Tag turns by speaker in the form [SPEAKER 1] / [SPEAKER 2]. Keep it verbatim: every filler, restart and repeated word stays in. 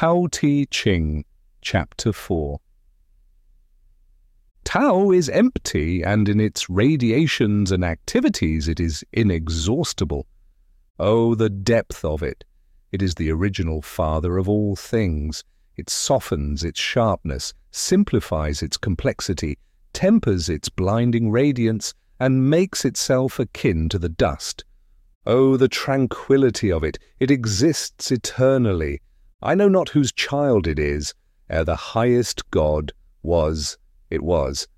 [SPEAKER 1] Tao Te Ching, Chapter four. Tao is empty, and in its radiations and activities it is inexhaustible. Oh, the depth of it! It is the original father of all things. It softens its sharpness, simplifies its complexity, tempers its blinding radiance, and makes itself akin to the dust. Oh, the tranquillity of it! It exists eternally. I know not whose child it is. Ere the highest God was, it was,